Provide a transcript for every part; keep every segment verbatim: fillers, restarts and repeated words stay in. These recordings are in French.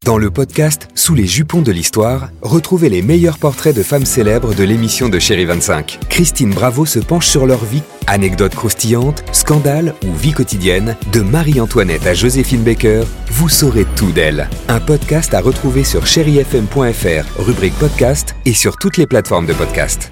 Dans le podcast Sous les jupons de l'histoire, retrouvez les meilleurs portraits de femmes célèbres de l'émission de Chérie vingt-cinq. Christine Bravo se penche sur leur vie, anecdotes croustillantes, scandales ou vie quotidienne. De Marie-Antoinette à Joséphine Baker, vous saurez tout d'elle. Un podcast à retrouver sur chéri f m point f r, rubrique podcast et sur toutes les plateformes de podcast.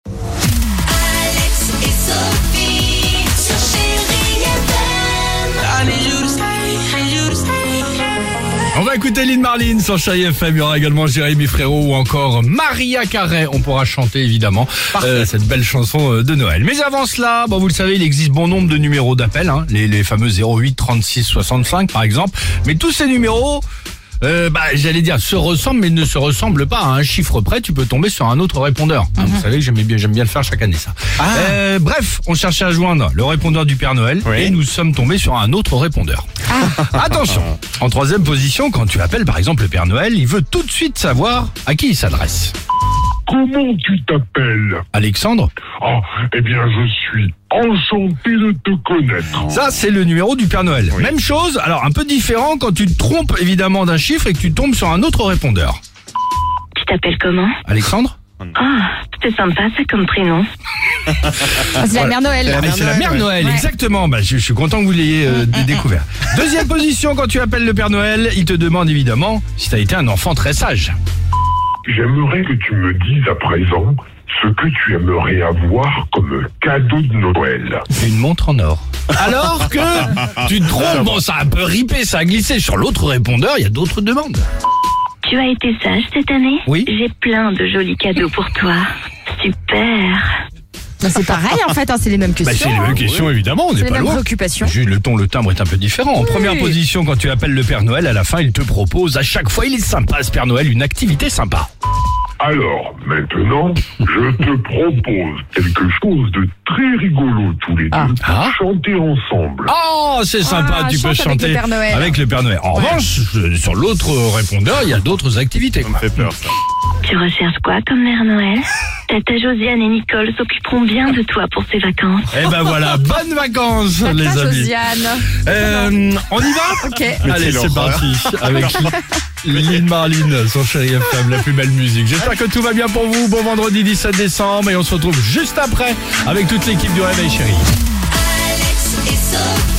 On va écouter Lynn Marlin sur Chérie F M. Il y aura également Jérémy Frérot ou encore Maria Carey. On pourra chanter évidemment euh, cette belle chanson de Noël. Mais avant cela, bon, vous le savez, il existe bon nombre de numéros d'appel, hein, les, les fameux zéro huit trente-six soixante-cinq par exemple. Mais tous ces numéros, euh, bah, j'allais dire, se ressemblent mais ne se ressemblent pas. À un chiffre près, tu peux tomber sur un autre répondeur. Hein, mm-hmm. Vous savez que j'aime bien, j'aime bien le faire chaque année, ça. Ah. Euh, bref, on cherchait à joindre le répondeur du Père Noël, oui. Et nous sommes tombés sur un autre répondeur. Ah. Attention, en troisième position, quand tu appelles par exemple le Père Noël, il veut tout de suite savoir à qui il s'adresse. Comment tu t'appelles ? Alexandre ? Ah, eh bien je suis enchanté de te connaître. Ça, c'est le numéro du Père Noël. Oui. Même chose, alors un peu différent quand tu te trompes évidemment d'un chiffre et que tu tombes sur un autre répondeur. Tu t'appelles comment ? Alexandre ? Ah, c'est sympa ça comme prénom. Ah, c'est la mère Noël. Ah, c'est la mère Noël, ouais. Exactement. Bah, je, je suis content que vous l'ayez euh, découvert. Deuxième position, quand tu appelles le Père Noël, il te demande évidemment si tu as été un enfant très sage. J'aimerais que tu me dises à présent ce que tu aimerais avoir comme cadeau de Noël. Une montre en or. Alors que tu te trompes, bon, ça a un peu ripé, ça a glissé. Sur l'autre répondeur, il y a d'autres demandes. Tu as été sage cette année ? Oui. J'ai plein de jolis cadeaux pour toi. Super. Non, c'est pareil en fait, hein, c'est les mêmes questions. Bah, c'est les mêmes hein. questions, oui. Évidemment, on n'est C'est pas les mêmes loin. préoccupations. Juste le ton, le timbre est un peu différent. En oui. Première position, quand tu appelles le Père Noël, à la fin, il te propose, à chaque fois, il est sympa ce Père Noël, une activité sympa. Alors, maintenant, je te propose quelque chose de très rigolo tous les ah. deux. Ah. Chanter ensemble. Oh, c'est sympa, ah, tu peux chanter avec le Père Noël. Avec le Père Noël. En ouais. revanche, sur l'autre répondeur, il y a d'autres activités. Ça me fait peur, ça. Tu recherches quoi comme mère Noël ? Tata Josiane et Nicole s'occuperont bien de toi pour ces vacances. Eh ben voilà, bonnes vacances Tata les amis. Josiane. Euh, on y va ? Ok. Allez, c'est parti. Avec Lynn Marlin sur Chérie F M, la plus belle musique. J'espère que tout va bien pour vous. Bon vendredi dix-sept décembre et on se retrouve juste après avec toute l'équipe du Réveil Chérie. Alex et Sophie.